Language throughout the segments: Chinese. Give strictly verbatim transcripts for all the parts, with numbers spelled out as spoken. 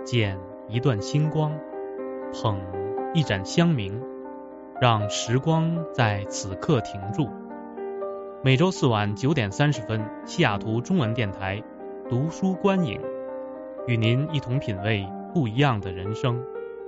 剪一段星光，捧一盏香茗，让时光在此刻停住。每周四晚九点三十分，西雅图中文电台读书观影，与您一同品味不一样的人生。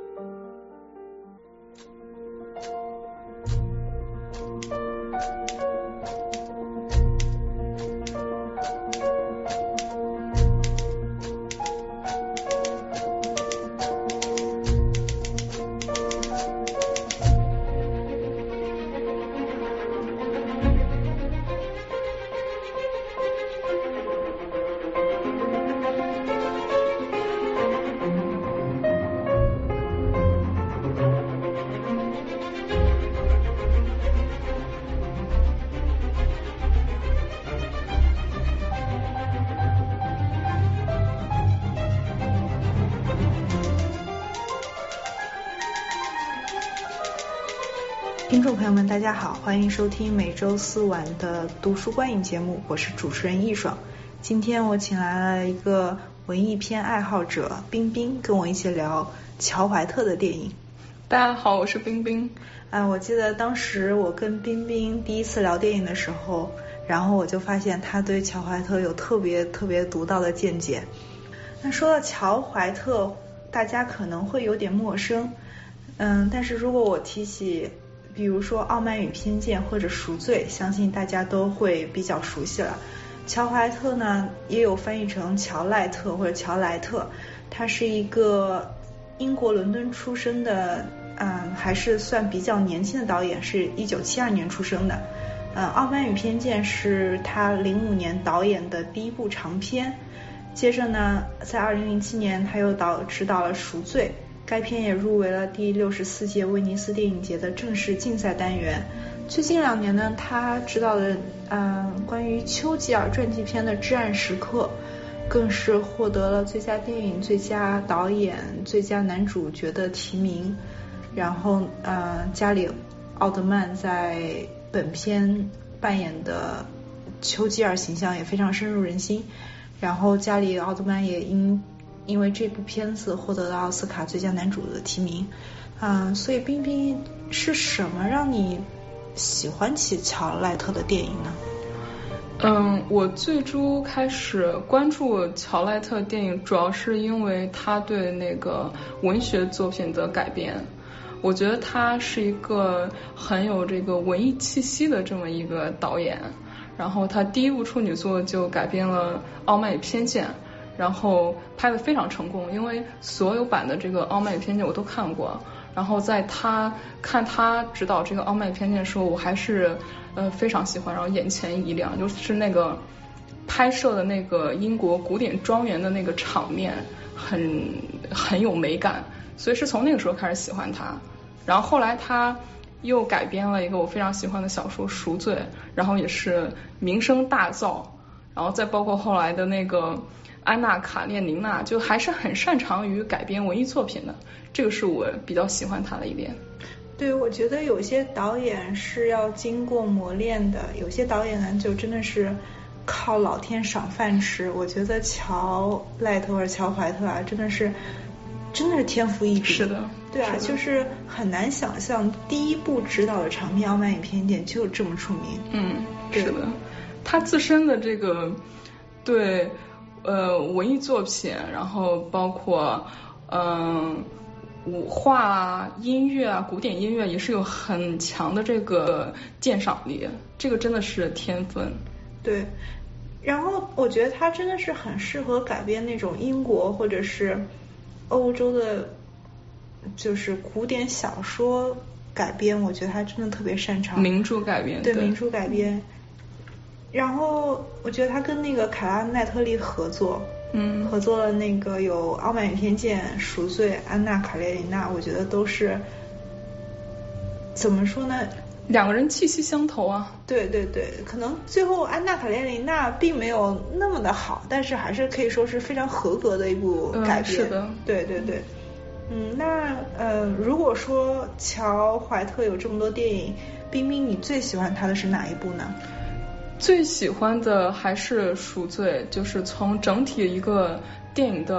听众朋友们大家好，欢迎收听每周四晚的读书观影节目，我是主持人易爽。今天我请来了一个文艺片爱好者冰冰，跟我一起聊乔怀特的电影。 大家好，我是冰冰。 啊，我记得当时我跟冰冰第一次聊电影的时候，然后我就发现他对乔怀特有特别特别独到的见解。那说到乔怀特，大家可能会有点陌生，嗯，但是如果我提起比如说《傲慢与偏见》或者《赎罪》，相信大家都会比较熟悉了。乔怀特呢，也有翻译成乔赖特或者乔莱特，他是一个英国伦敦出生的，嗯，还是算比较年轻的导演，是一九七二年出生的。嗯，《傲慢与偏见》是他零五年导演的第一部长片。接着呢，在二零零七年他又导执导了《赎罪》。该片也入围了第六十四届威尼斯电影节的正式竞赛单元。最近两年呢，他执导的嗯关于丘吉尔传记片的《至暗时刻》，更是获得了最佳电影、最佳导演、最佳男主角的提名。然后呃，加里奥德曼在本片扮演的丘吉尔形象也非常深入人心。然后加里奥德曼也因因为这部片子获得了奥斯卡最佳男主的提名，嗯，所以冰冰是什么让你喜欢起乔赖特的电影呢？ 嗯，我最初开始关注乔赖特电影，主要是因为他对那个文学作品的改编。我觉得他是一个很有这个文艺气息的这么一个导演。然后他第一部处女作就改编了《傲慢与偏见》。然后拍得非常成功，因为所有版的这个《傲慢与偏见》我都看过。然后在他看他指导这个《傲慢与偏见》的时候，我还是呃非常喜欢，然后眼前一亮，就是那个拍摄的那个英国古典庄园的那个场面，很很有美感，所以是从那个时候开始喜欢他。然后后来他又改编了一个我非常喜欢的小说《赎罪》，然后也是名声大噪，然后再包括后来的那个安娜·卡列宁娜，就还是很擅长于改编文艺作品的，这个是我比较喜欢他的一点。 对，我觉得有些导演是要经过磨练的，有些导演呢就真的是靠老天赏饭吃。我觉得乔赖特或者乔怀特啊，真的是真的是天赋异禀。 是的， 对啊，就是很难想象第一部执导的长片《傲慢与偏见》就这么出名。 嗯，是的，他自身的这个对呃，文艺作品，然后包括嗯、呃、舞画啊、音乐啊、古典音乐也是有很强的这个鉴赏力，这个真的是天分。 对，然后我觉得他真的是很适合改编那种英国或者是欧洲的，就是古典小说改编，我觉得他真的特别擅长。 名著改编， 对，名著改编。然后我觉得他跟那个卡拉奈特利合作，嗯，合作了那个有《傲慢与偏见》《赎罪》《安娜·卡列尼娜》，我觉得都是怎么说呢？ 两个人气息相投啊。 对对对，可能最后安娜·卡列尼娜并没有那么的好，但是还是可以说是非常合格的一部改编。嗯、 是的， 对对对。嗯，那呃，如果说乔怀特有这么多电影，冰冰你最喜欢他的是哪一部呢？ 最喜欢的还是赎罪，就是从整体一个电影的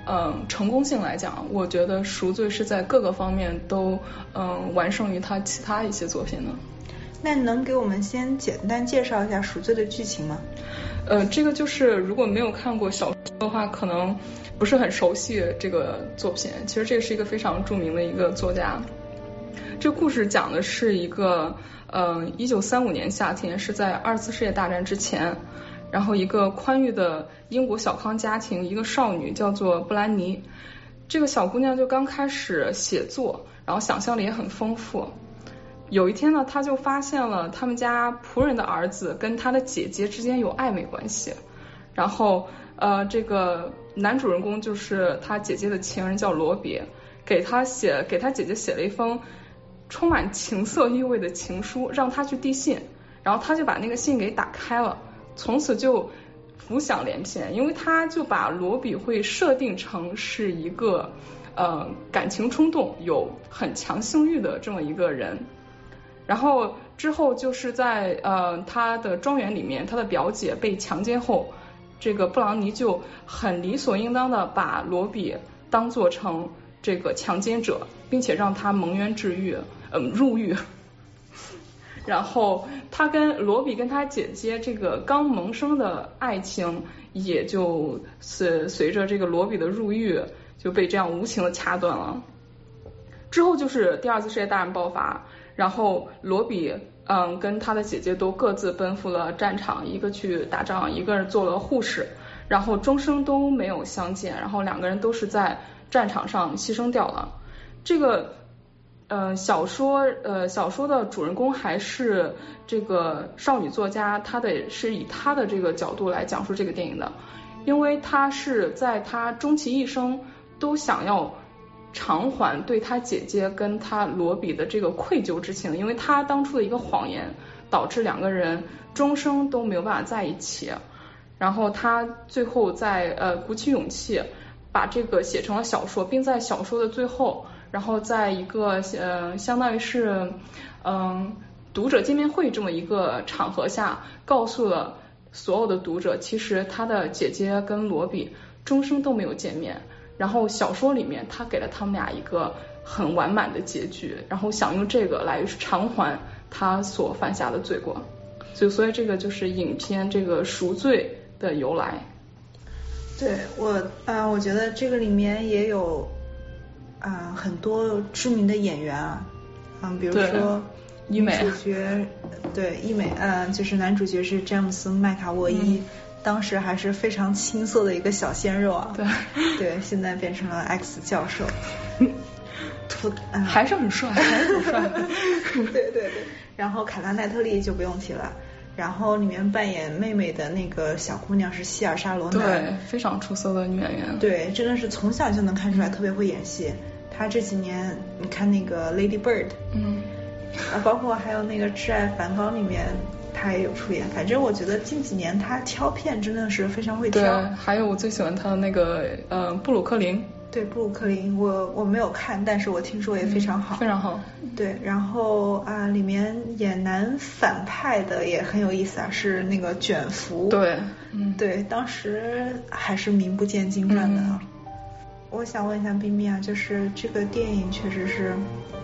嗯成功性来讲，我觉得《赎罪》是在各个方面都嗯完胜于他其他一些作品的。 那能给我们先简单介绍一下《赎罪》的剧情吗？ 呃，这个就是如果没有看过小说的话，可能不是很熟悉这个作品。其实这是一个非常著名的一个作家。这个故事讲的是一个，呃，一九三五年夏天，是在二次世界大战之前，然后一个宽裕的英国小康家庭，一个少女叫做布兰妮。这个小姑娘就刚开始写作，然后想象力也很丰富。有一天呢，他就发现了他们家仆人的儿子跟他的姐姐之间有暧昧关系，然后呃，这个男主人公就是他姐姐的情人叫罗比，给他写给他姐姐写了一封充满情色意味的情书，让他去递信，然后他就把那个信给打开了，从此就浮想联翩，因为他就把罗比会设定成是一个呃感情冲动、有很强性欲的这么一个人。然后之后就是在呃他的庄园里面，他的表姐被强奸后，这个布朗尼就很理所应当的把罗比当做成这个强奸者，并且让他蒙冤治狱，嗯入狱。然后他跟罗比跟他姐姐这个刚萌生的爱情，也就随随着这个罗比的入狱就被这样无情的掐断了。之后就是第二次世界大战爆发，然后罗比嗯跟他的姐姐都各自奔赴了战场，一个去打仗，一个人做了护士，然后终生都没有相见，然后两个人都是在战场上牺牲掉了。这个呃小说呃小说的主人公还是这个少女作家，她的是以她的这个角度来讲述这个电影的，因为她是在她终其一生都想要偿还对他姐姐跟他罗比的这个愧疚之情，因为他当初的一个谎言导致两个人终生都没有办法在一起，然后他最后在呃鼓起勇气把这个写成了小说，并在小说的最后，然后在一个呃相当于是嗯、呃、读者见面会这么一个场合下，告诉了所有的读者，其实他的姐姐跟罗比终生都没有见面。然后小说里面他给了他们俩一个很完满的结局，然后想用这个来偿还他所犯下的罪过，所以所以这个就是影片这个赎罪的由来。 对我啊、呃，我觉得这个里面也有啊、呃、很多知名的演员啊，嗯，比如说女主角，对，伊美，呃，就是男主角是詹姆斯麦卡沃伊。嗯，当时还是非常青涩的一个小鲜肉啊， 对对，现在变成了 X 教授，秃、呃、 还是很帅，还是很帅， 对对对。然后凯拉奈特利就不用提了，然后里面扮演妹妹的那个小姑娘是希尔莎罗南， 对，非常出色的女演员， 对，真的是从小就能看出来特别会演戏。她这几年你看那个 Lady Bird， 嗯，啊，包括还有那个挚爱梵高里面。他也有出演，反正我觉得近几年他挑片真的是非常会挑。 对，还有我最喜欢他的那个呃布鲁克林。 对，布鲁克林我我没有看，但是我听说也非常好。 嗯、非常好。 对，然后啊里面演男反派的也很有意思啊，是那个卷福。 对，嗯， 对，当时还是名不见经传的。嗯、我想问一下冰冰啊，就是这个电影确实是。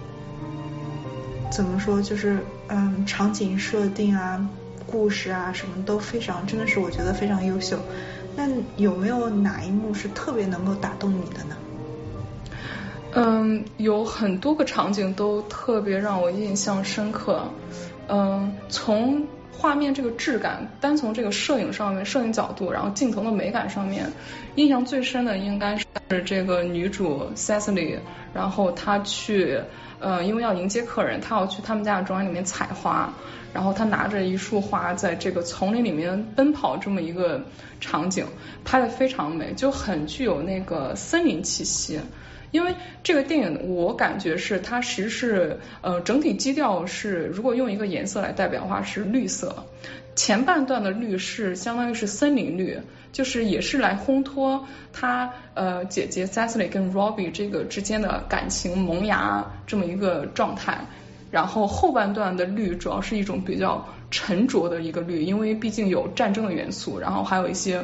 怎么说，就是嗯，场景设定啊，故事啊，什么都非常，真的是我觉得非常优秀。那有没有哪一幕是特别能够打动你的呢？ 嗯，有很多个场景都特别让我印象深刻。嗯，从画面这个质感，单从这个摄影上面，摄影角度，然后镜头的美感上面，印象最深的应该是这个女主 Cecily， 然后她去。呃，因为要迎接客人，他要去他们家的庄园里面采花，然后他拿着一束花在这个丛林里面奔跑，这么一个场景拍得非常美，就很具有那个森林气息。因为这个电影我感觉是它其实是呃整体基调是，如果用一个颜色来代表的话是绿色，前半段的绿是相当于是森林绿，就是也是来烘托他呃姐姐 Cecily 跟 Robbie 这个之间的感情萌芽这么一个状态，然后后半段的绿主要是一种比较沉着的一个绿，因为毕竟有战争的元素，然后还有一些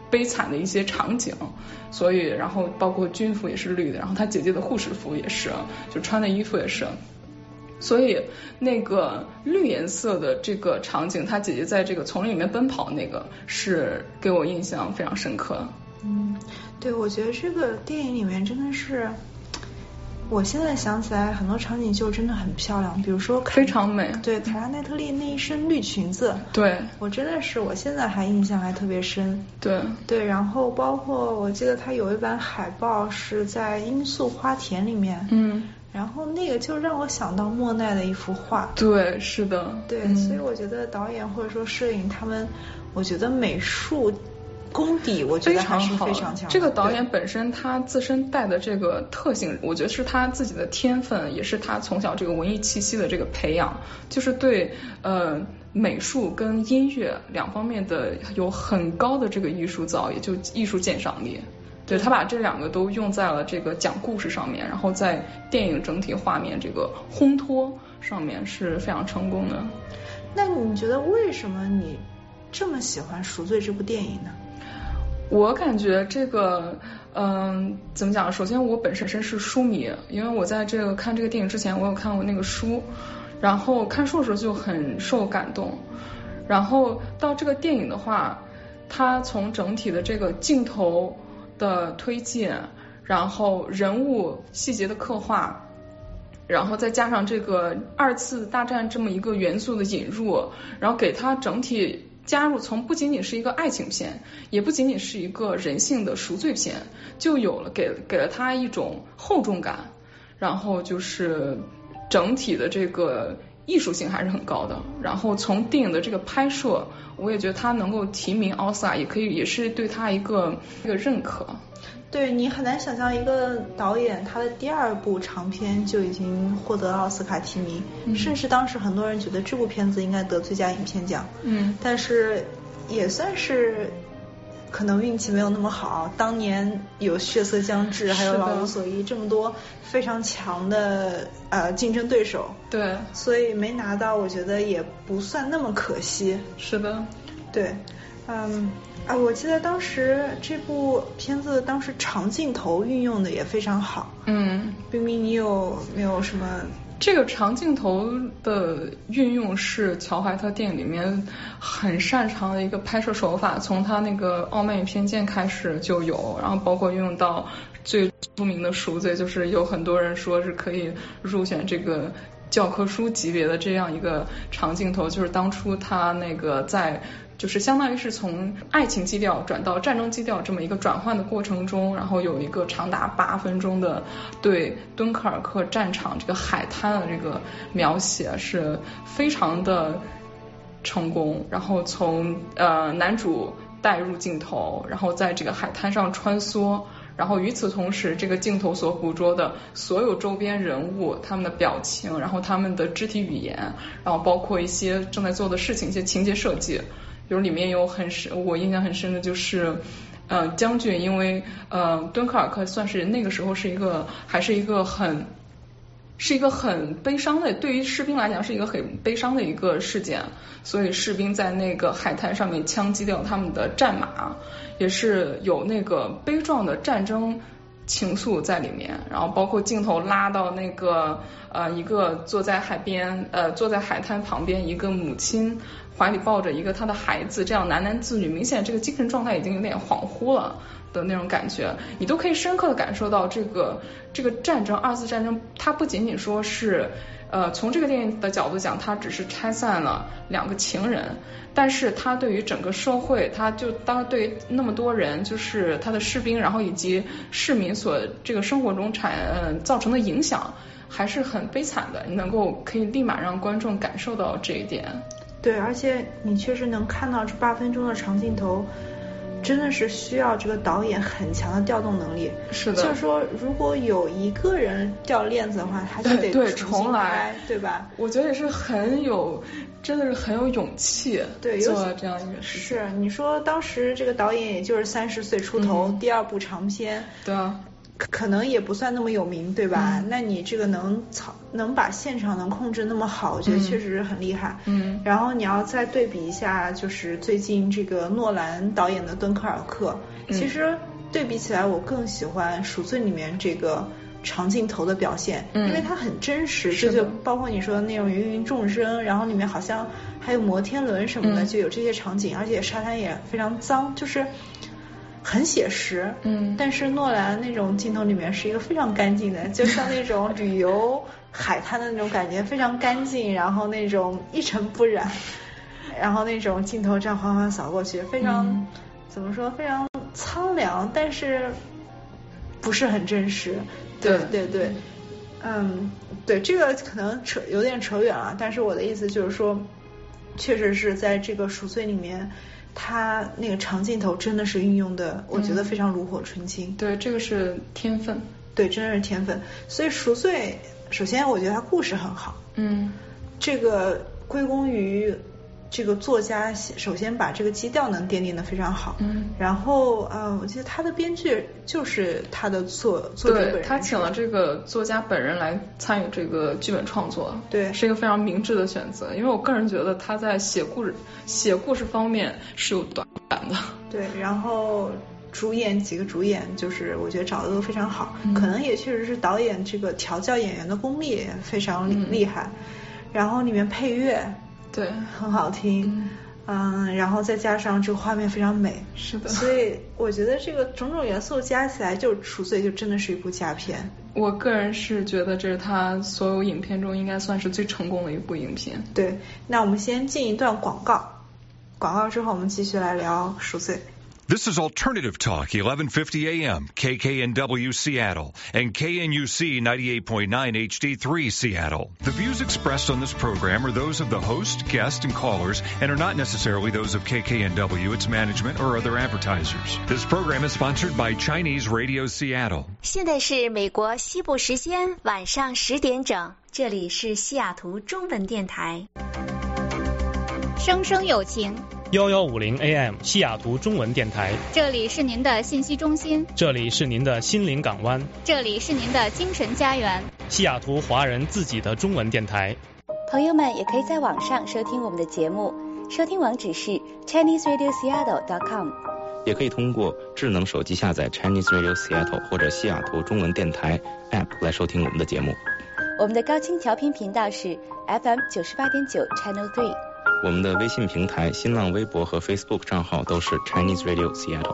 悲惨的一些场景，所以然后包括军服也是绿的，然后他姐姐的护士服也是，就穿的衣服也是。所以那个绿颜色的这个场景，他姐姐在这个丛林里面奔跑，那个是给我印象非常深刻。 嗯，对，我觉得这个电影里面真的是，我现在想起来很多场景就真的很漂亮，比如说非常美。 对，凯拉奈特利那一身绿裙子， 对， 我真的是我现在还印象还特别深。 对对，然后包括我记得他有一版海报是在罂粟花田里面， 嗯。 然后那个就让我想到莫奈的一幅画。 对，是的。 对、 嗯， 所以我觉得导演或者说摄影他们，我觉得美术功底我觉得还是非常强。 这个导演本身他自身带的这个特性，我觉得是他自己的天分，也是他从小这个文艺气息的这个培养，就是对呃美术跟音乐两方面的有很高的这个艺术造诣，就艺术鉴赏力。对，他把这两个都用在了这个讲故事上面，然后在电影整体画面这个烘托上面是非常成功的。 那你觉得为什么你这么喜欢《赎罪》这部电影呢？ 我感觉这个嗯怎么讲，首先我本身是书迷，因为我在这个看这个电影之前我有看过那个书，然后看书的时候就很受感动，然后到这个电影的话，它从整体的这个镜头的推进，然后人物细节的刻画，然后再加上这个二次大战这么一个元素的引入，然后给它整体加入，从不仅仅是一个爱情片，也不仅仅是一个人性的赎罪片，就有了给给了它一种厚重感，然后就是整体的这个艺术性还是很高的。然后从电影的这个拍摄，我也觉得他能够提名奥斯卡，也可以也是对他一个一个认可。 对，你很难想象一个导演他的第二部长片就已经获得奥斯卡提名、嗯、甚至当时很多人觉得这部片子应该得最佳影片奖。嗯，但是也算是可能运气没有那么好，当年有血色将至还有老无所依这么多非常强的呃竞争对手， 对， 所以没拿到我觉得也不算那么可惜。 是的， 对，嗯啊，我记得当时这部片子当时长镜头运用的也非常好。嗯，冰冰你有没有什么？ 这个长镜头的运用是乔怀特电影里面很擅长的一个拍摄手法，从他那个《傲慢与偏见》开始就有，然后包括运用到最出名的《赎罪》，就是有很多人说是可以入选这个教科书级别的这样一个长镜头，就是当初他那个在就是相当于是从爱情基调转到战争基调这么一个转换的过程中，然后有一个长达八分钟的对敦刻尔克战场这个海滩的这个描写是非常的成功，然后从呃男主带入镜头，然后在这个海滩上穿梭，然后与此同时这个镜头所捕捉的所有周边人物他们的表情，然后他们的肢体语言，然后包括一些正在做的事情，一些情节设计，比如里面有很深我印象很深的就是呃将军，因为呃敦刻尔克算是那个时候是一个还是一个很是一个很悲伤的，对于士兵来讲是一个很悲伤的一个事件，所以士兵在那个海滩上面枪击掉他们的战马，也是有那个悲壮的战争情愫在里面，然后包括镜头拉到那个呃一个坐在海边呃坐在海滩旁边一个母亲怀里抱着一个她的孩子，这样喃喃自语，明显这个精神状态已经有点恍惚了的那种感觉，你都可以深刻的感受到这个这个战争二次战争，它不仅仅说是呃从这个电影的角度讲，它只是拆散了两个情人，但是它对于整个社会，它就当对那么多人，就是他的士兵，然后以及市民所这个生活中产呃造成的影响还是很悲惨的，你能够可以立马让观众感受到这一点。 对，而且你确实能看到这八分钟的长镜头真的是需要这个导演很强的调动能力。 是的， 就是说如果有一个人掉链子的话，他就得对重来，对吧？ 我觉得也是很有，真的是很有勇气对做这样一个事情。 是，你说当时这个导演也就是三十岁出头、嗯，第二部长片， 对啊， 可能也不算那么有名，对吧？ 嗯、 那你这个能操能把现场能控制那么好，我觉得确实很厉害。 嗯。 然后你要再对比一下，就是最近这个诺兰导演的《敦刻尔克》， 嗯、 其实对比起来，我更喜欢《赎罪》里面这个长镜头的表现， 嗯、 因为它很真实。这就包括你说的那种芸芸众生，然后里面好像还有摩天轮什么的， 嗯、 就有这些场景，而且沙滩也非常脏，就是很写实。 嗯， 但是诺兰那种镜头里面是一个非常干净的，就像那种旅游海滩的那种感觉，非常干净，然后那种一尘不染，然后那种镜头这样缓缓扫过去，非常、嗯、怎么说，非常苍凉，但是不是很真实。对对对，嗯，对，这个可能扯有点扯远了，但是我的意思就是说，确实是在这个赎罪里面，他那个长镜头真的是运用的，我觉得非常炉火纯青。 嗯、对，这个是天分。 对，真的是天分。所以赎罪，首先我觉得它故事很好。 嗯， 这个归功于这个作家，首先把这个基调能奠定的非常好。 嗯， 然后呃，我记得他的编剧就是他的作作者本人。 对，他请了这个作家本人来参与这个剧本创作。 对， 是一个非常明智的选择，因为我个人觉得他在写故事写故事方面是有短板的。 对，然后主演几个主演就是我觉得找的都非常好、 嗯、 可能也确实是导演这个调教演员的功力也非常厉害、嗯、然后里面配乐对很好听， 嗯, 嗯然后再加上这个画面非常美。 是的， 所以我觉得这个种种元素加起来，就赎罪就真的是一部佳片。 我个人是觉得这是他所有影片中应该算是最成功的一部影片。 对，那我们先进一段广告，广告之后我们继续来聊赎罪。 This is Alternative Talk, eleven fifty A M, K K N W Seattle, and K N U C ninety-eight point nine H D three Seattle. The views expressed on this program are those of the host, guests, and callers, and are not necessarily those of K K N W, its management, or other advertisers. This program is sponsored by Chinese Radio Seattle. 现在是美国西部时间晚上十点整，这里是西雅图中文电台。 生生有情。 幺幺五零 A M 西雅图中文电台， 这里是您的信息中心， 这里是您的心灵港湾， 这里是您的精神家园， 西雅图华人自己的中文电台。 朋友们也可以在网上收听我们的节目，收听网址是 Chinese Radio Seattle dot com， 也可以通过智能手机下载 Chinese Radio Seattle 或者西雅图中文电台 App 来收听我们的节目。 我们的高清调频频道是 F M 九十八点九 Channel three。 我们的微信平台、新浪微博和 Facebook 账号都是 Chinese Radio Seattle。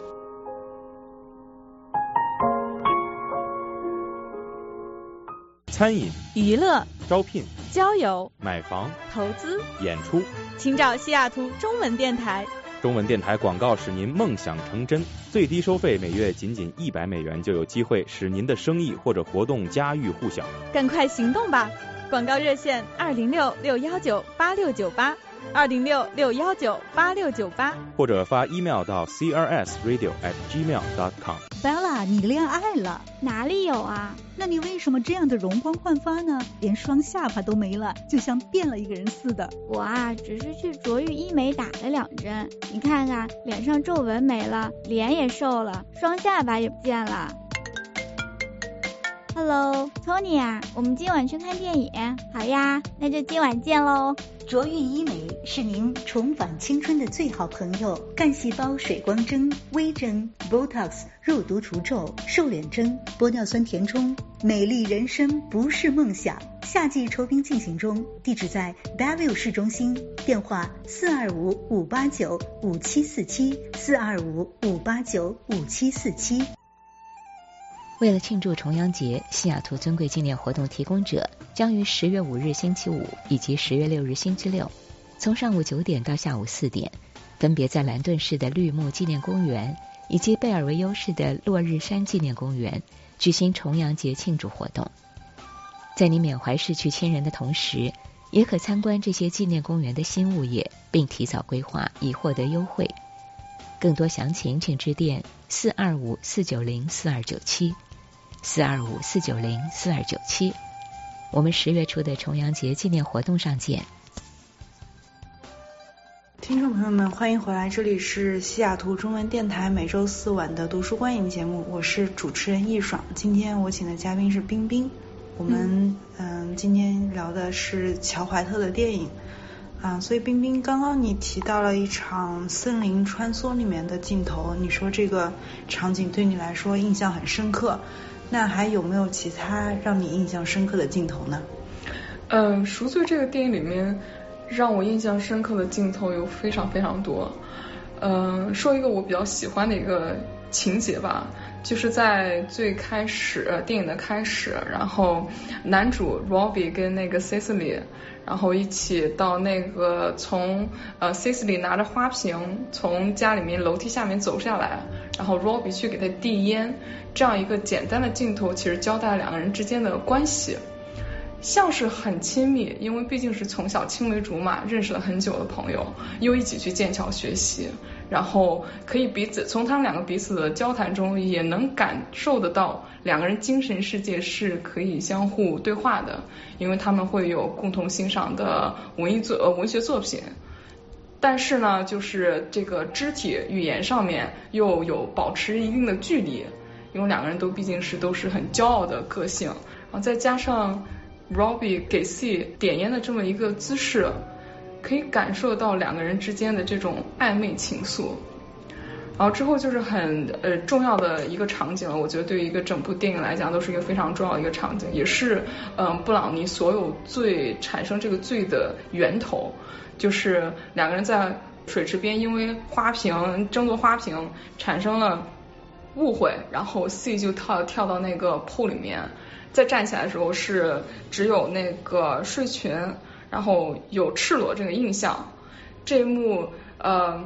餐饮、 娱乐、 招聘、 交友、 买房、 投资、 演出， 请找西雅图中文电台。 中文电台广告使您梦想成真，最低收费每月仅仅一百美元，就有机会使您的生意或者活动家喻户晓。 赶快行动吧！广告热线二零六六幺九八六九八，二零六六幺九八六九八， 或者发 email 到 c r s radio at gmail dot com。Bella， 你恋爱了？ 哪里有啊？ 那你为什么这样的容光焕发呢？连双下巴都没了，就像变了一个人似的。 我啊，只是去卓越医美打了两针，你看看，脸上皱纹没了，脸也瘦了，双下巴也不见了。Hello Tony 啊，我们今晚去看电影。好呀，那就今晚见喽。 卓越医美是您重返青春的最好朋友，干细胞水光针、微针、Botox 肉毒除皱、瘦脸针、玻尿酸填充，美丽人生不是梦想。夏季酬宾进行中，地址在 Bellevue 市中心，电话四二五五八九五七四七四二五五八九五七四七。 为了庆祝重阳节，西雅图尊贵纪念活动提供者将于十月五日星期五以及十月六日星期六，从上午九点到下午四点，分别在兰顿市的绿木纪念公园以及贝尔维尤市的落日山纪念公园举行重阳节庆祝活动。在你缅怀逝去亲人的同时，也可参观这些纪念公园的新物业，并提早规划以获得优惠。更多详情请致电四二五四九零四二九七。四二五四九零四二九七，我们十月初的重阳节纪念活动上见。 听众朋友们，欢迎回来，这里是西雅图中文电台每周四晚的读书观影节目，我是主持人易爽。今天我请的嘉宾是冰冰，我们嗯、呃、今天聊的是乔怀特的电影啊，所以冰冰，刚刚你提到了一场森林穿梭里面的镜头，你说这个场景对你来说印象很深刻，那还有没有其他让你印象深刻的镜头呢？ 嗯，赎罪这个电影里面让我印象深刻的镜头有非常非常多。嗯，说一个我比较喜欢的一个情节吧，就是在最开始电影的开始，然后男主 Robbie 跟那个 Cecily 然后一起到那个从呃 Cecily 拿着花瓶从家里面楼梯下面走下来，然后 Robbie 去给他递烟，这样一个简单的镜头其实交代了两个人之间的关系，像是很亲密，因为毕竟是从小青梅竹马认识了很久的朋友，又一起去剑桥学习，然后可以彼此从他们两个彼此的交谈中也能感受得到两个人精神世界是可以相互对话的，因为他们会有共同欣赏的文艺作呃文学作品，但是呢就是这个肢体语言上面又有保持一定的距离，因为两个人都毕竟是都是很骄傲的个性，然后再加上Robbie 给 C 点烟的这么一个姿势，可以感受到两个人之间的这种暧昧情愫。然后之后就是很呃重要的一个场景了，我觉得对于一个整部电影来讲都是一个非常重要的一个场景，也是嗯、呃、布朗尼所有罪产生这个罪的源头，就是两个人在水池边因为花瓶争夺花瓶产生了误会，然后 C 就跳跳到那个 pool 里面，在站起来的时候是只有那个睡裙，然后有赤裸这个印象。这一幕呃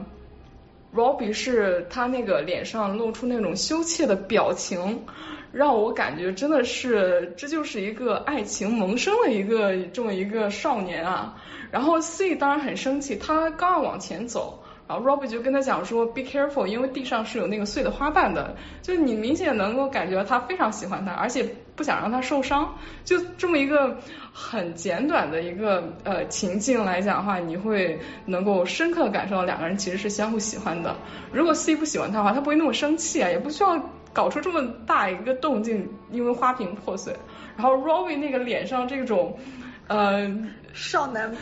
Robbie 是他那个脸上露出那种羞怯的表情，让我感觉真的是这就是一个爱情萌生的一个这么一个少年啊。然后 C 当然很生气，他刚要往前走，然后 Robbie 就跟他讲说 be careful， 因为地上是有那个碎的花瓣的，就你明显能够感觉他非常喜欢他，而且不想让他受伤。就这么一个很简短的一个呃情境来讲的话，你会能够深刻的感受到两个人其实是相互喜欢的。如果 C 不喜欢他的话，他不会那么生气啊，也不需要搞出这么大一个动静，因为花瓶破碎。然后 Robbie 那个脸上这种呃少男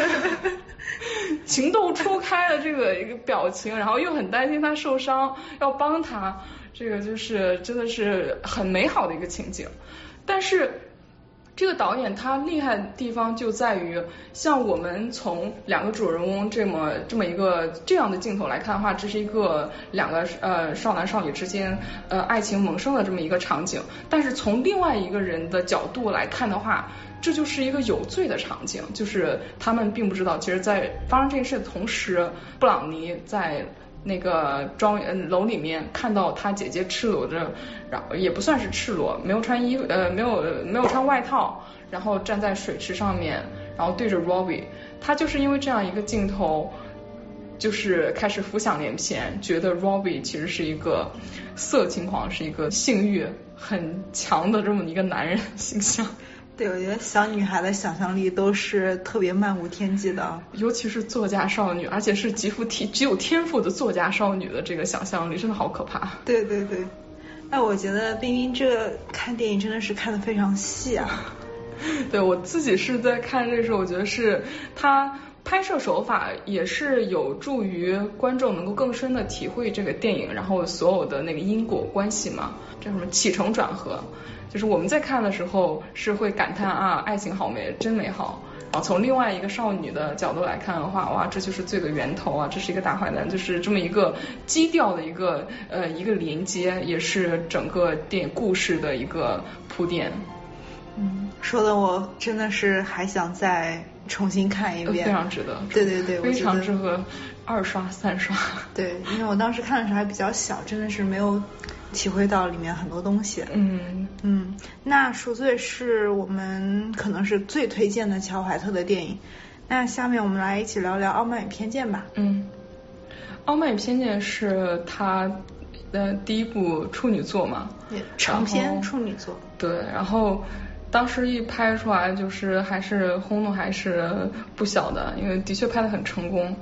情窦初开的这个一个表情，然后又很担心他受伤，要帮他，这个就是真的是很美好的一个情景。但是这个导演他厉害的地方就在于，像我们从两个主人翁这么这么一个这样的镜头来看的话，这是一个两个呃少男少女之间呃爱情萌生的这么一个场景，但是从另外一个人的角度来看的话，这就是一个有罪的场景，就是他们并不知道，其实在发生这件事的同时，布朗尼在那个庄园楼里面看到他姐姐赤裸着，然后也不算是赤裸，没有穿衣服呃没有没有穿外套，然后站在水池上面，然后对着 Robbie， 他就是因为这样一个镜头，就是开始浮想联翩，觉得 Robbie 其实是一个色情狂，是一个性欲很强的这么一个男人形象。 对，我觉得小女孩的想象力都是特别漫无天际的， 尤其是作家少女，而且是极富体具有天赋的作家少女的这个想象力真的好可怕。 对对对，哎，我觉得冰冰这看电影真的是看得非常细啊。 对，我自己是在看这个时候，我觉得是他拍摄手法也是有助于观众能够更深的体会这个电影，然后所有的那个因果关系嘛，这什么起承转合，就是我们在看的时候是会感叹啊，爱情好美，真美好。然后从另外一个少女的角度来看的话，哇，这就是罪的源头啊，这是一个大坏蛋，就是这么一个基调的一个呃一个连接，也是整个电影故事的一个铺垫。 嗯，说的我真的是还想再重新看一遍， 非常值得。 对对对， 非常适合二刷三刷。 对，因为我当时看的时候还比较小，真的是没有体会到里面很多东西。 嗯嗯，那《赎罪》是我们可能是最推荐的乔怀特的电影。那下面我们来一起聊聊《傲慢与偏见》吧。 嗯，《傲慢与偏见》是他的第一部处女作嘛， 长篇处女作。 对，然后当时一拍出来就是还是轰动还是不小的，因为的确拍得很成功。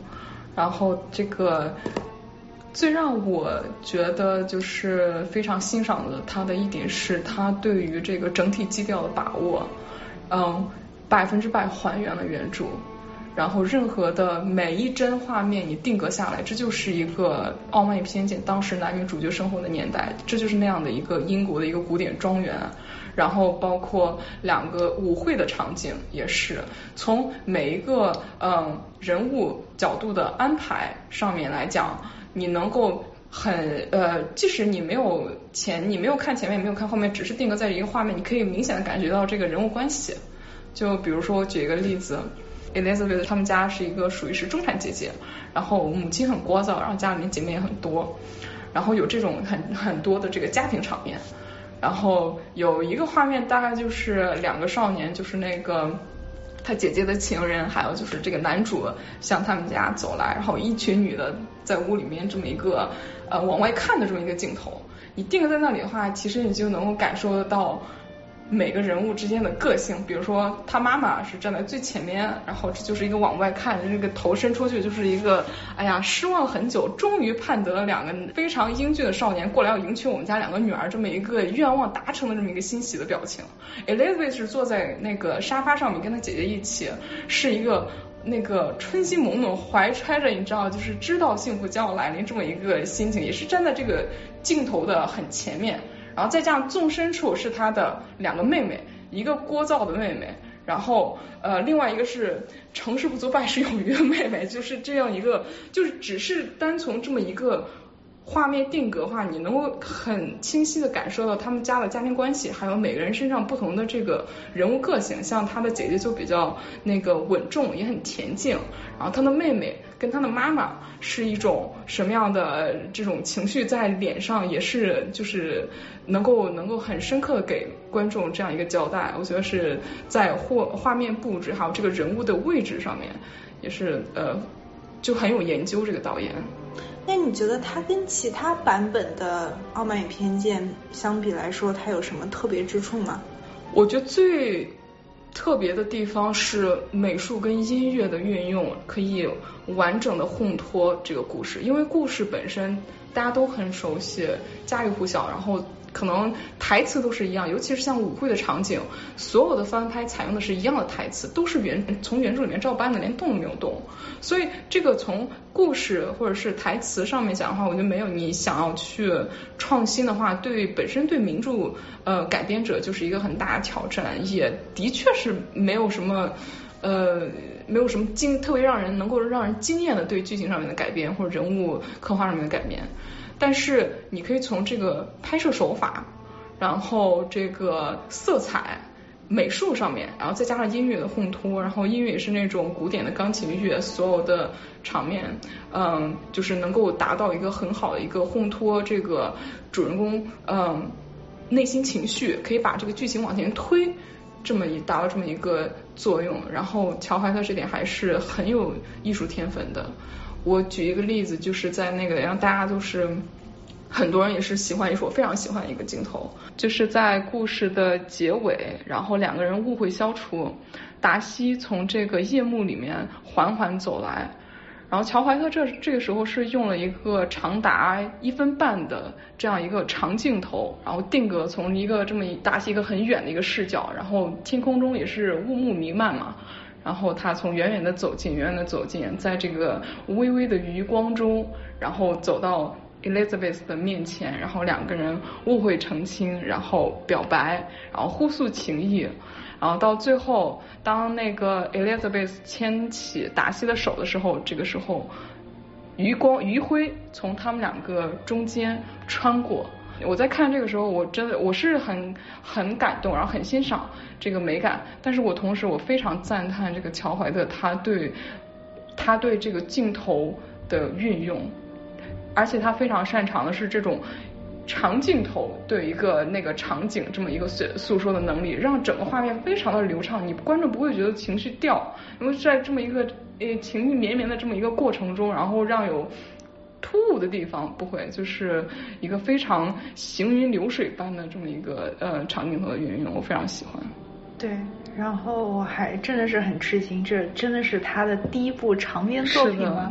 然后这个最让我觉得就是非常欣赏的他的一点是他对于这个整体基调的把握，嗯，百分之百还原了原著。然后任何的每一帧画面你定格下来，这就是一个傲慢与偏见当时男女主角生活的年代，这就是那样的一个英国的一个古典庄园。然后包括两个舞会的场景也是从每一个嗯人物角度的安排上面来讲，你能够很呃，即使你没有前你没有看前面也没有看后面，只是定格在一个画面，你可以明显的感觉到这个人物关系。就比如说我举一个例子，Elizabeth 他们家是一个属于是中产阶级，然后母亲很聒噪，然后家里面姐妹也很多，然后有这种很很多的这个家庭场面。然后有一个画面大概就是两个少年，就是那个他姐姐的情人，还有就是这个男主向他们家走来，然后一群女的在屋里面这么一个呃往外看的这么一个镜头。你定格在那里的话，其实你就能够感受得到每个人物之间的个性。比如说他妈妈是站在最前面，然后这就是一个往外看，这个头伸出去就是一个哎呀失望很久，终于盼得了两个非常英俊的少年过来要迎娶我们家两个女儿，这么一个愿望达成的这么一个欣喜的表情。 Elizabeth 是坐在那个沙发上面跟他姐姐一起，是一个那个春心萌萌，怀揣着你知道就是知道幸福将要来临这么一个心情，也是站在这个镜头的很前面。然后再这样纵深处是他的两个妹妹，一个聒噪的妹妹，然后呃另外一个是成事不足败事有余的妹妹，就是这样一个，就是只是单从这么一个画面定格的话，你能够很清晰的感受到他们家的家庭关系，还有每个人身上不同的这个人物个性。像他的姐姐就比较那个稳重，也很恬静，然后他的妹妹跟他的妈妈是一种什么样的这种情绪在脸上，也是就是能够能够很深刻的给观众这样一个交代。我觉得是在画画面布置还有这个人物的位置上面，也是呃就很有研究这个导演。 那你觉得它跟其他版本的《傲慢与偏见》相比来说，它有什么特别之处吗？ 我觉得最特别的地方是美术跟音乐的运用，可以完整的烘托这个故事。因为故事本身大家都很熟悉，家喻户晓，然后可能台词都是一样，尤其是像舞会的场景，所有的翻拍采用的是一样的台词，都是原从原著里面照搬的，连动都没有动。所以这个从故事或者是台词上面讲的话，我觉得没有你想要去创新的话，对本身对名著呃改编者就是一个很大的挑战，也的确是没有什么呃没有什么惊特别让人能够让人惊艳的对剧情上面的改编或者人物刻画上面的改编。但是你可以从这个拍摄手法，然后这个色彩美术上面，然后再加上音乐的烘托，然后音乐也是那种古典的钢琴乐，所有的场面嗯就是能够达到一个很好的一个烘托这个主人公嗯内心情绪，可以把这个剧情往前推，这么一达到这么一个作用。然后乔怀特这点还是很有艺术天分的。我举一个例子，就是在那个让大家都是很多人也是喜欢，也是我非常喜欢的一个镜头，就是在故事的结尾，然后两个人误会消除，达西从这个夜幕里面缓缓走来，然后乔怀特这这个时候是用了一个长达一分半的这样一个长镜头，然后定格从一个这么达西一个很远的一个视角，然后天空中也是雾幕弥漫嘛，然后他从远远的走近，远远的走近，在这个微微的余光中，然后走到 Elizabeth 的面前，然后两个人误会澄清，然后表白，然后互诉情谊，然后到最后当那个 Elizabeth 牵起达西的手的时候，这个时候余光余晖从他们两个中间穿过。我在看这个时候，我真的我是很很感动，然后很欣赏这个美感，但是我同时我非常赞叹这个乔怀特他对他对这个镜头的运用，而且他非常擅长的是这种长镜头对一个那个场景这么一个诉说的能力，让整个画面非常的流畅，你观众不会觉得情绪掉，因为在这么一个呃情绪绵绵的这么一个过程中，然后让有突兀的地方不会，就是一个非常行云流水般的这么一个呃长镜头的运用，我非常喜欢。 对，然后我还真的是很吃惊，这真的是他的第一部长篇作品吗？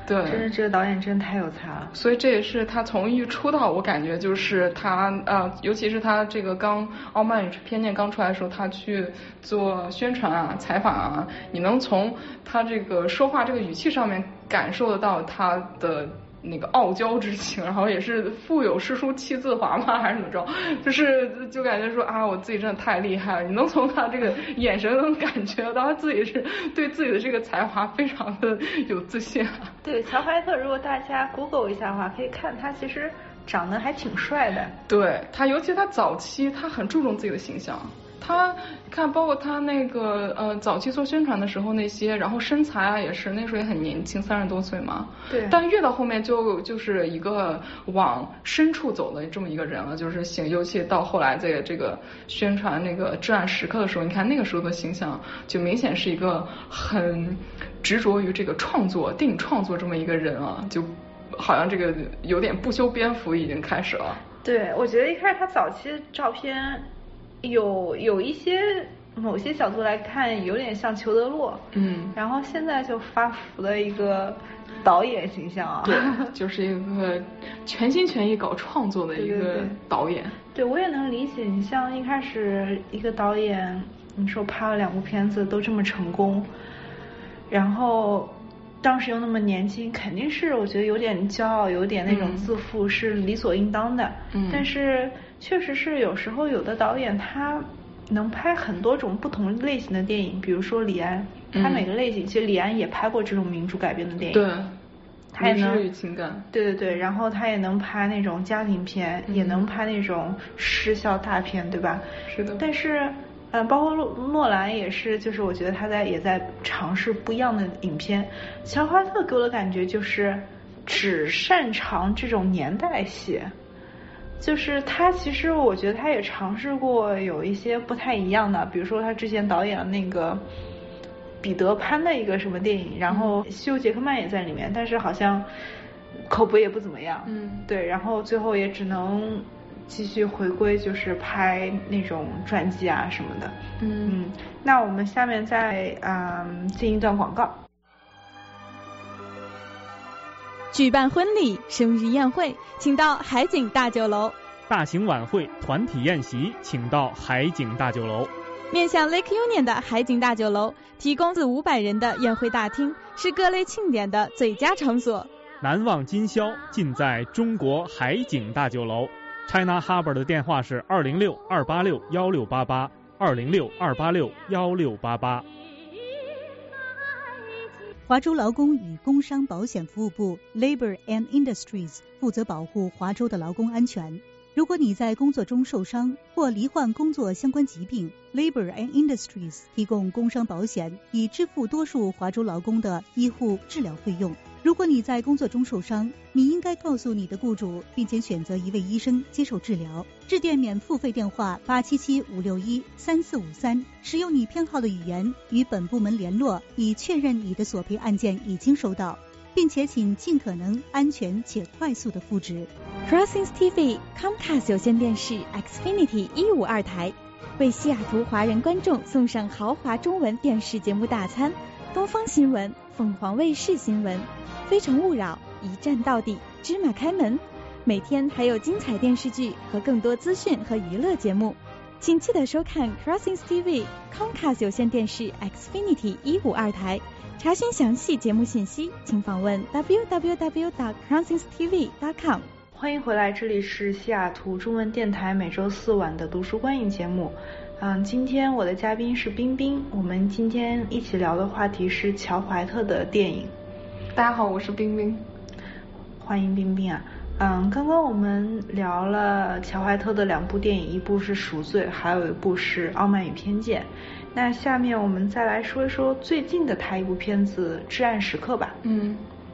对， 真是这个导演真太有才了。 所以这也是他从一出道，我感觉就是他呃，尤其是他这个刚《傲慢与偏见》刚出来的时候，他去做宣传啊、采访啊，你能从他这个说话这个语气上面感受得到他的那个傲娇之情，然后也是腹有诗书气自华嘛，还是怎么着？就是就感觉说啊，我自己真的太厉害了。你能从他这个眼神能感觉到他自己是对自己的这个才华非常的有自信啊。 对，乔怀特，如果大家 Google 一下的话，可以看他其实长得还挺帅的。 对他，尤其他早期，他很注重自己的形象。他看，包括他那个呃早期做宣传的时候那些，然后身材啊也是，那时候也很年轻，三十多岁嘛。 对。 但越到后面就就是一个往深处走的这么一个人了，就是形，尤其到后来在这个宣传那个至暗时刻的时候，你看那个时候的形象就明显是一个很执着于这个创作、电影创作这么一个人啊，就好像这个有点不修边幅已经开始了。 对，我觉得一开始他早期的照片。有有一些某些角度来看有点像裘德洛， 嗯， 然后现在就发福的一个导演形象啊， 对，就是一个全心全意搞创作的一个导演。 对, 对, 对, 对，我也能理解，你像一开始一个导演，你说拍了两部片子都这么成功，然后当时又那么年轻，肯定是我觉得有点骄傲，有点那种自负，嗯、是理所应当的。 嗯， 但是确实是有时候有的导演他能拍很多种不同类型的电影，比如说李安，他每个类型、嗯、其实李安也拍过这种民主改编的电影。 对， 他也能与情感。 对对对，然后他也能拍那种家庭片，嗯、也能拍那种视效大片，对吧？ 是的。 但是。嗯，包括诺诺兰也是，就是我觉得他在也在尝试不一样的影片。乔怀特给我的感觉就是只擅长这种年代戏，就是他其实我觉得他也尝试过有一些不太一样的，比如说他之前导演了那个彼得潘的一个什么电影，然后休·杰克曼也在里面，但是好像口碑也不怎么样。 嗯， 对，然后最后也只能。继续回归就是拍那种传记啊什么的。 嗯嗯，那我们下面再嗯进一段广告。 举办婚礼、生日宴会，请到海景大酒楼； 大型晚会、团体宴席，请到海景大酒楼。 面向 Lake Union 的海景大酒楼提供四五百人的宴会大厅，是各类庆典的最佳场所。 难忘今宵，尽在中国海景大酒楼。China Harbor 的电话是二零六二八六幺六八八，二零六二八六幺六八八。 华州劳工与工伤保险服务部 Labor and Industries 负责保护华州的劳工安全。如果你在工作中受伤或罹患工作相关疾病， Labor and Industries 提供工伤保险，以支付多数华州劳工的医护治疗费用。如果你在工作中受伤，你应该告诉你的雇主，并且选择一位医生接受治疗。致电免付费电话八七七五六一三四五三，使用你偏好的语言与本部门联络，以确认你的索赔案件已经收到，并且请尽可能安全且快速的复职。 Crossings T V Comcast 有线电视 Xfinity 一五二台为西雅图华人观众送上豪华中文电视节目大餐，东方新闻、凤凰卫视新闻、非诚勿扰、一站到底、芝麻开门，每天还有精彩电视剧和更多资讯和娱乐节目，请记得收看 Crossings T V Comcast 有线电视 Xfinity 一五二台。查询详细节目信息，请访问 w w w dot crossings t v dot com。 欢迎回来，这里是西雅图中文电台每周四晚的读书观影节目。嗯，今天我的嘉宾是冰冰，我们今天一起聊的话题是乔怀特的电影。 大家好，我是冰冰。 欢迎冰冰啊。嗯，刚刚我们聊了乔怀特的两部电影，一部是《赎罪》，还有一部是《傲慢与偏见》。那下面我们再来说一说最近的他一部片子《至暗时刻》吧。 嗯，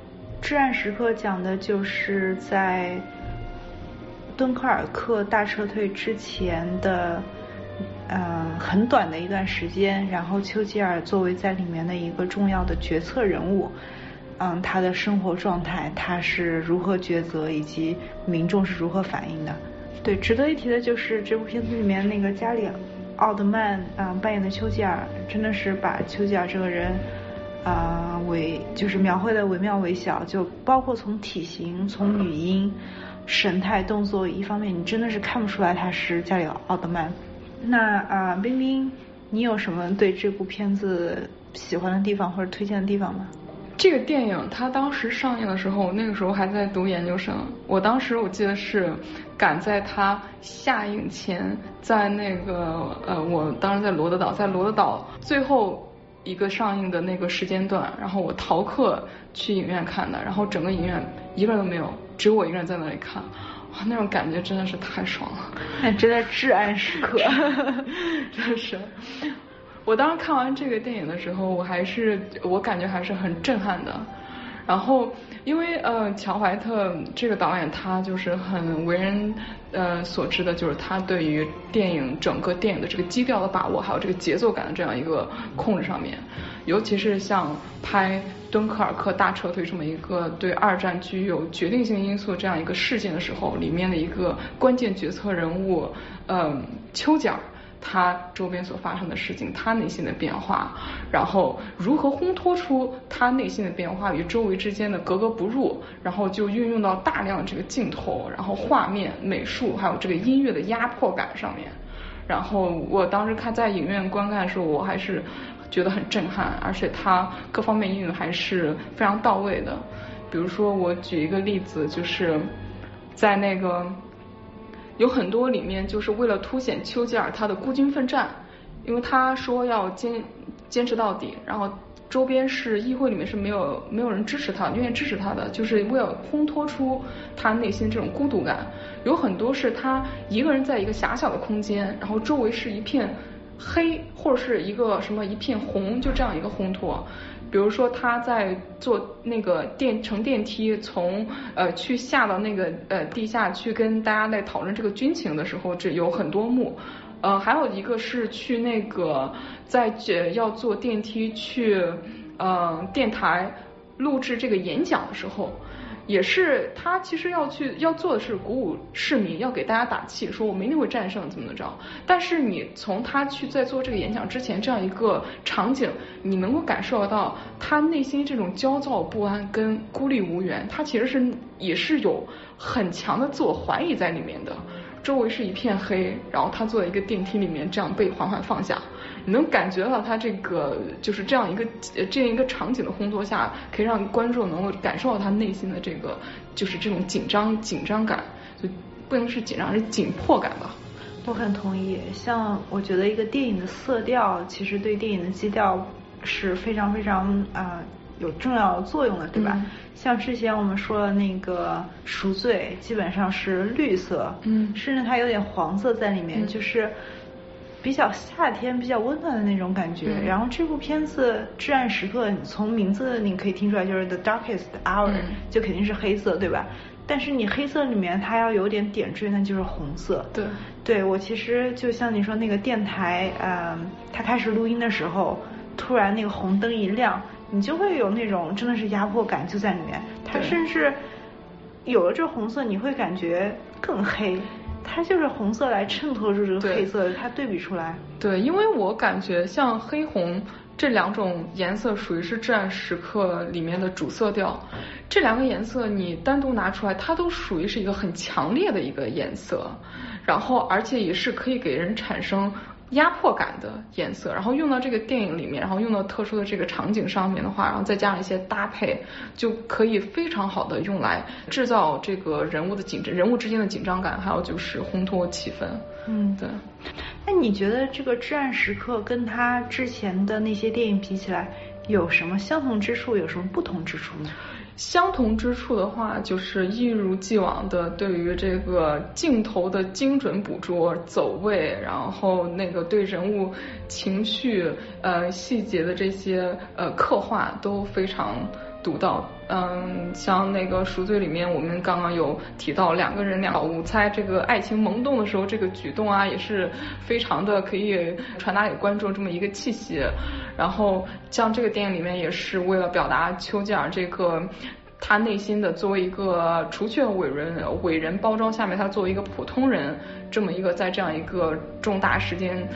《至暗时刻》讲的就是在敦刻尔克大撤退之前的嗯很短的一段时间，然后丘吉尔作为在里面的一个重要的决策人物，嗯，他的生活状态，他是如何抉择，以及民众是如何反应的。对，值得一提的就是这部片子里面那个加里奥德曼嗯扮演的丘吉尔，真的是把丘吉尔这个人啊、呃、惟就是描绘的惟妙惟肖，就包括从体型、从语音、神态、动作一方面，你真的是看不出来他是加里奥德曼。那啊、呃，冰冰，你有什么对这部片子喜欢的地方或者推荐的地方吗？ 这个电影它当时上映的时候，那个时候还在读研究生。我当时我记得是赶在它下映前，在那个呃，我当时在罗德岛，在罗德岛最后一个上映的那个时间段，然后我逃课去影院看的，然后整个影院一个人都没有，只有我一个人在那里看。哇，那种感觉真的是太爽了， 那真的至暗时刻， 真是。我当时看完这个电影的时候，我还是我感觉还是很震撼的。然后因为呃乔怀特这个导演他就是很为人呃所知的，就是他对于电影整个电影的这个基调的把握，还有这个节奏感的这样一个控制上面，尤其是像拍敦刻尔克大撤退这么一个对二战具有决定性因素这样一个事件的时候，里面的一个关键决策人物呃丘吉尔，他周边所发生的事情，他内心的变化，然后如何烘托出他内心的变化与周围之间的格格不入，然后就运用到大量这个镜头，然后画面、美术还有这个音乐的压迫感上面。然后我当时看在影院观看的时候，我还是觉得很震撼，而且他各方面应用还是非常到位的。比如说我举一个例子，就是在那个有很多里面就是为了凸显丘吉尔他的孤军奋战，因为他说要坚坚持到底，然后周边是议会里面是没有没有人支持他，愿意支持他的，就是为了烘托出他内心这种孤独感。有很多是他一个人在一个狭小的空间，然后周围是一片黑或者是一个什么一片红，就这样一个烘托。比如说他在坐那个电乘电梯从呃去下到那个呃地下去跟大家在讨论这个军情的时候，这有很多幕。呃还有一个是去那个在呃要坐电梯去呃电台录制这个演讲的时候，也是他其实要去要做的是鼓舞市民，要给大家打气，说我们一定会战胜怎么着。但是你从他去在做这个演讲之前这样一个场景，你能够感受到他内心这种焦躁不安跟孤立无援，他其实是也是有很强的自我怀疑在里面的。周围是一片黑，然后他坐在一个电梯里面这样被缓缓放下，你能感觉到他这个就是这样一个这样一个场景的烘托下，可以让观众能够感受到他内心的这个就是这种紧张紧张感，就不能是紧张，而是紧迫感吧。 我很同意，像我觉得一个电影的色调其实对电影的基调是非常非常啊、呃、有重要的作用的，对吧？嗯，像之前我们说的那个赎罪基本上是绿色，嗯，甚至它有点黄色在里面，嗯，就是比较夏天比较温暖的那种感觉。嗯，然后这部片子至暗时刻从名字你可以听出来就是 The Darkest Hour，嗯，就肯定是黑色，对吧？但是你黑色里面它要有点点缀，那就是红色。对，对我其实就像你说那个电台，嗯，它开始录音的时候突然那个红灯一亮，你就会有那种真的是压迫感就在里面。它甚至有了这红色你会感觉更黑，它就是红色来衬托出这个黑色，它对比出来。 对，因为我感觉像黑红这两种颜色属于是至暗时刻里面的主色调，这两个颜色你单独拿出来它都属于是一个很强烈的一个颜色，然后而且也是可以给人产生压迫感的颜色，然后用到这个电影里面，然后用到特殊的这个场景上面的话，然后再加上一些搭配，就可以非常好的用来制造这个人物的紧张，人物之间的紧张感，还有就是烘托气氛。 嗯，对。那你觉得这个至暗时刻跟他之前的那些电影比起来，有什么相同之处，有什么不同之处呢？ 相同之处的话，就是一如既往的对于这个镜头的精准捕捉、走位，然后那个对人物情绪、呃细节的这些呃刻画都非常独到。嗯，像那个赎罪里面，我们刚刚有提到两个人两五猜这个爱情萌动的时候，这个举动啊，也是非常的可以传达给观众这么一个气息。然后像这个电影里面也是为了表达丘吉尔这个他内心的作为一个除却伟人伟人包装下面，他作为一个普通人这么一个在这样一个重大时间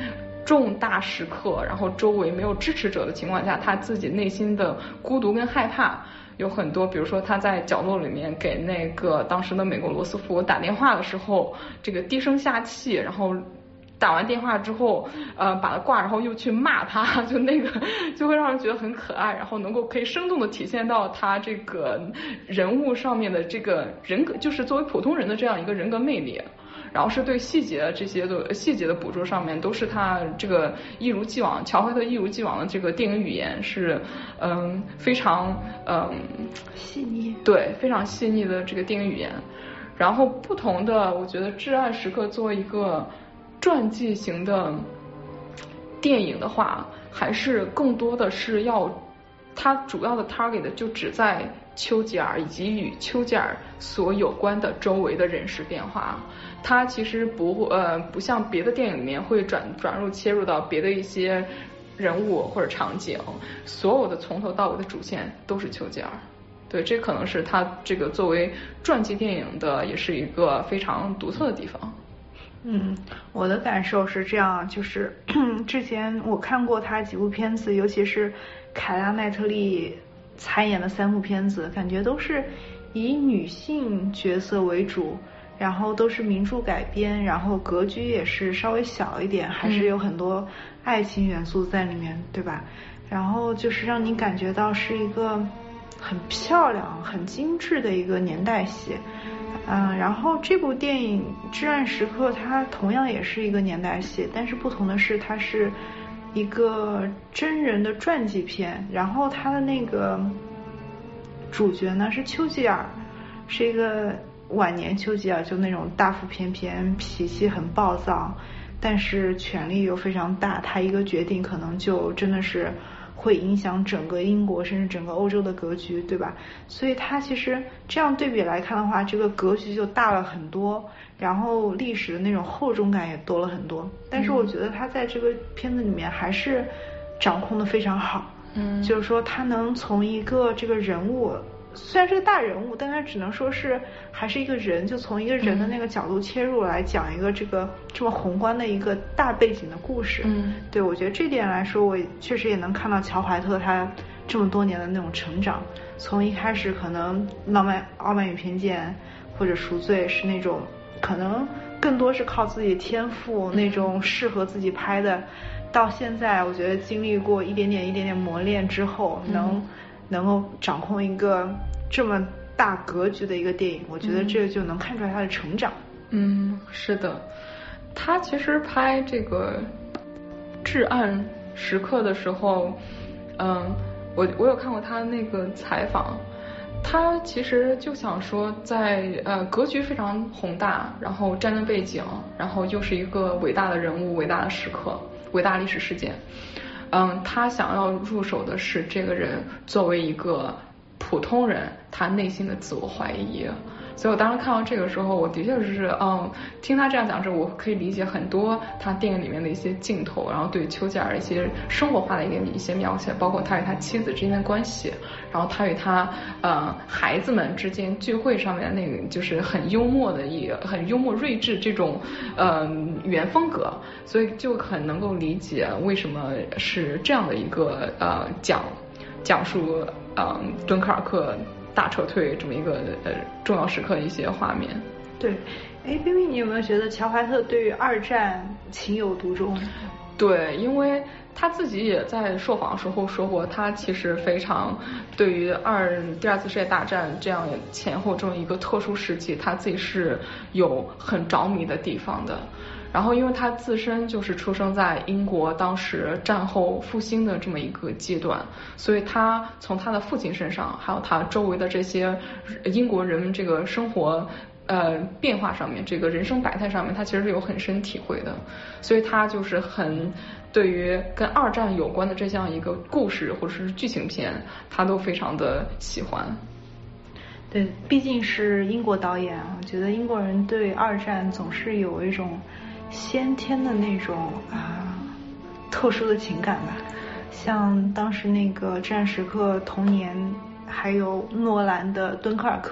重大时刻，然后周围没有支持者的情况下，他自己内心的孤独跟害怕有很多。比如说他在角落里面给那个当时的美国罗斯福打电话的时候，这个低声下气，然后打完电话之后，呃，把他挂，然后又去骂他，就那个就会让人觉得很可爱，然后能够可以生动的体现到他这个人物上面的这个人格，就是作为普通人的这样一个人格魅力。然后是对细节这些的细节的捕捉上面，都是他这个一如既往，乔怀特一如既往的这个电影语言是嗯非常嗯细腻， 对，非常细腻的这个电影语言。然后不同的，我觉得《至暗时刻》作为一个传记型的电影的话，还是更多的是要它主要的 target 就只在丘吉尔以及与丘吉尔所有关的周围的人事变化。它其实不呃不像别的电影里面会转转入切入到别的一些人物或者场景，所有的从头到尾的主线都是丘吉尔。对，这可能是它这个作为传记电影的也是一个非常独特的地方。 嗯，我的感受是这样，就是之前我看过他几部片子，尤其是凯拉奈特利参演的三部片子，感觉都是以女性角色为主，然后都是名著改编，然后格局也是稍微小一点，还是有很多爱情元素在里面，对吧？然后就是让你感觉到是一个很漂亮很精致的一个年代戏。嗯，然后这部电影《至暗时刻》它同样也是一个年代戏，但是不同的是它是一个真人的传记片，然后它的那个主角呢是丘吉尔，是一个晚年丘吉尔，就那种大腹便便，脾气很暴躁，但是权力又非常大，他一个决定可能就真的是会影响整个英国甚至整个欧洲的格局，对吧？所以它其实这样对比来看的话，这个格局就大了很多，然后历史的那种厚重感也多了很多。但是我觉得他在这个片子里面还是掌控的非常好，嗯，就是说他能从一个这个人物，虽然是个大人物，但他只能说是还是一个人，就从一个人的那个角度切入来讲一个这个这么宏观的一个大背景的故事。嗯，对，我觉得这点来说，我确实也能看到乔怀特他这么多年的那种成长，从一开始可能浪漫傲慢与偏见或者赎罪是那种可能更多是靠自己天赋那种适合自己拍的，到现在我觉得经历过一点点一点点磨练之后，能、嗯、能够掌控一个这么大格局的一个电影，我觉得这就能看出来他的成长。 嗯，是的，他其实拍这个至暗时刻的时候，嗯，我我有看过他那个采访，他其实就想说在呃格局非常宏大，然后战争背景，然后又是一个伟大的人物、伟大的时刻、伟大历史事件。嗯，他想要入手的是这个人作为一个普通人，他内心的自我怀疑。所以我当时看到这个时候，我的确是嗯，听他这样讲时，我可以理解很多他电影里面的一些镜头，然后对丘吉尔一些生活化的一些一些描写，包括他与他妻子之间的关系，然后他与他呃孩子们之间聚会上面的那个就是很幽默的一很幽默睿智这种呃语言风格，所以就很能够理解为什么是这样的一个呃讲讲述呃敦刻尔克大撤退这么一个呃重要时刻的一些画面。 对，哎，冰冰，你有没有觉得乔怀特对于二战情有独钟？ 对，因为他自己也在受访的时候说过，他其实非常对于二第二次世界大战这样前后这么一个特殊时期，他自己是有很着迷的地方的。然后因为他自身就是出生在英国当时战后复兴的这么一个阶段，所以他从他的父亲身上还有他周围的这些英国人这个生活呃变化上面，这个人生百态上面，他其实是有很深体会的。所以他就是很对于跟二战有关的这样一个故事或者是剧情片，他都非常的喜欢。 对，毕竟是英国导演，我觉得英国人对二战总是有一种先天的那种啊特殊的情感吧。像当时那个《至暗时刻》同年，还有诺兰的《敦刻尔克》，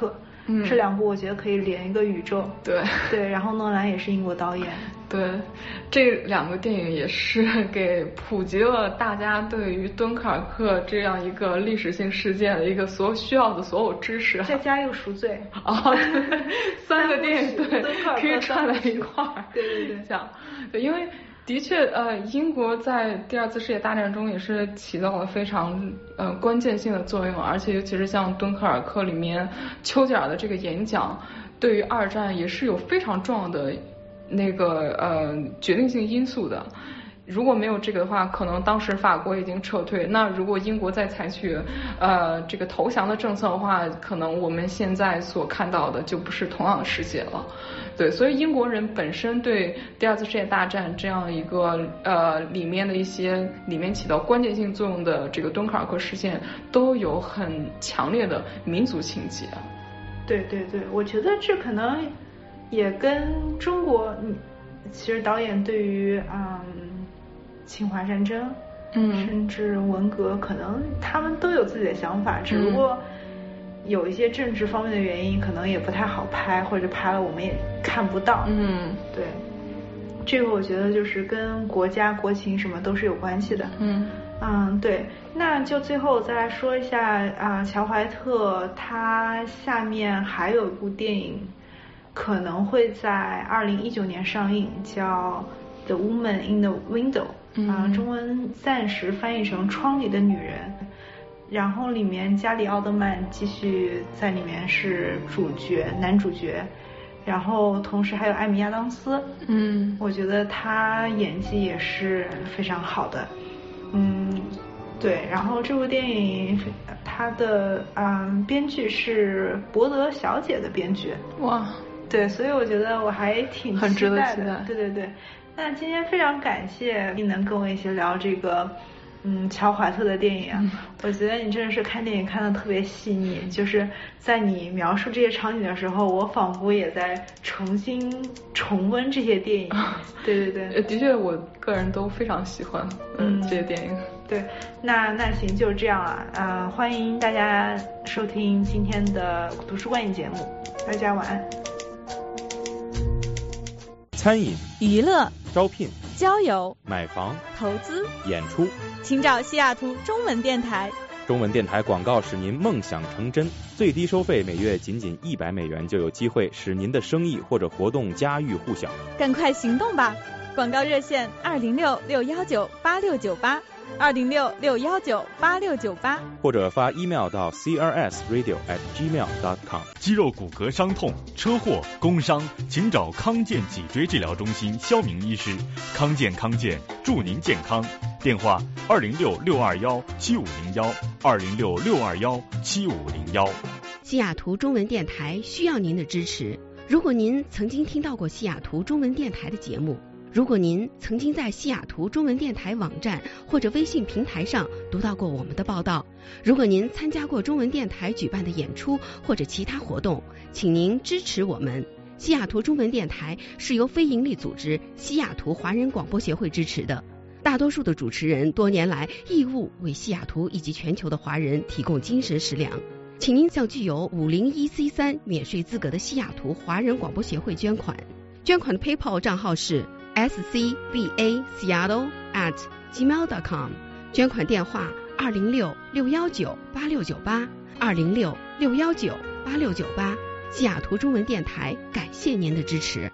嗯， 这两部我觉得可以连一个宇宙。 对对，然后诺兰也是英国导演。 对，这两个电影也是给普及了大家对于敦刻尔克这样一个历史性事件的一个所有需要的所有知识。 再加一个赎罪。 哦，三个电影对可以串在一块儿。 对对对， 这样对，因为的确呃，英国在第二次世界大战中也是起到了非常呃关键性的作用，而且尤其是像敦刻尔克里面丘吉尔的这个演讲，对于二战也是有非常重要的那个呃决定性因素的。如果没有这个的话，可能当时法国已经撤退。那如果英国再采取呃这个投降的政策的话，可能我们现在所看到的就不是同样的世界了。对，所以英国人本身对第二次世界大战这样一个呃里面的一些里面起到关键性作用的这个敦刻尔克事件，都有很强烈的民族情结。 对对对，我觉得这可能也跟中国，其实导演对于嗯侵华战争， 嗯， 甚至文革，可能他们都有自己的想法，只不过有一些政治方面的原因，可能也不太好拍，或者拍了我们也看不到。 嗯， 对，这个我觉得就是跟国家国情什么都是有关系的。 嗯嗯，对，那就最后再来说一下啊，乔怀特他下面还有一部电影可能会在二零一九年上映，叫《The Woman in the Window》。啊，中文暂时翻译成《窗里的女人》，然后里面加里奥德曼继续在里面是主角，男主角，然后同时还有艾米亚当斯， 嗯， 我觉得他演技也是非常好的，嗯，对，然后这部电影它的嗯编剧是博德小姐的编剧， 哇， 对，所以我觉得我还挺很值得期待的， 期待， 对对对。那今天非常感谢你能跟我一起聊这个嗯乔怀特的电影啊、嗯、我觉得你真的是看电影看得特别细腻，就是在你描述这些场景的时候，我仿佛也在重新重温这些电影、啊、对对对， 的确我个人都非常喜欢嗯这些电影。 对，那那行就这样了，呃欢迎大家收听今天的图书馆影节目，大家晚安。 餐饮、 娱乐、 招聘、 交友、 买房、 投资、 演出， 请找西雅图中文电台。 中文电台广告使您梦想成真，最低收费每月仅仅一百美元，就有机会使您的生意或者活动家喻户晓。 赶快行动吧！广告热线二零六六幺九八六九八，二零六六幺九八六九八， 或者发 email 到 c r s radio at gmail dot com。 肌肉骨骼伤痛、车祸、工伤，请找康健脊椎治疗中心肖明医师。康健康健，祝您健康。电话二零六六二幺七五零幺，二零六六二幺七五零幺。 西雅图中文电台需要您的支持。如果您曾经听到过西雅图中文电台的节目，如果您曾经在西雅图中文电台网站或者微信平台上读到过我们的报道，如果您参加过中文电台举办的演出或者其他活动，请您支持我们。西雅图中文电台是由非营利组织西雅图华人广播协会支持的，大多数的主持人多年来义务为西雅图以及全球的华人提供精神食粮，请您向具有五零一 C 三免税资格的西雅图华人广播协会捐款。捐款的 PayPal 账号是 s c b a seattle at gmail dot com， 捐款电话二零六六幺九八六九八，二零六六幺九八六九八。西雅图中文电台感谢您的支持。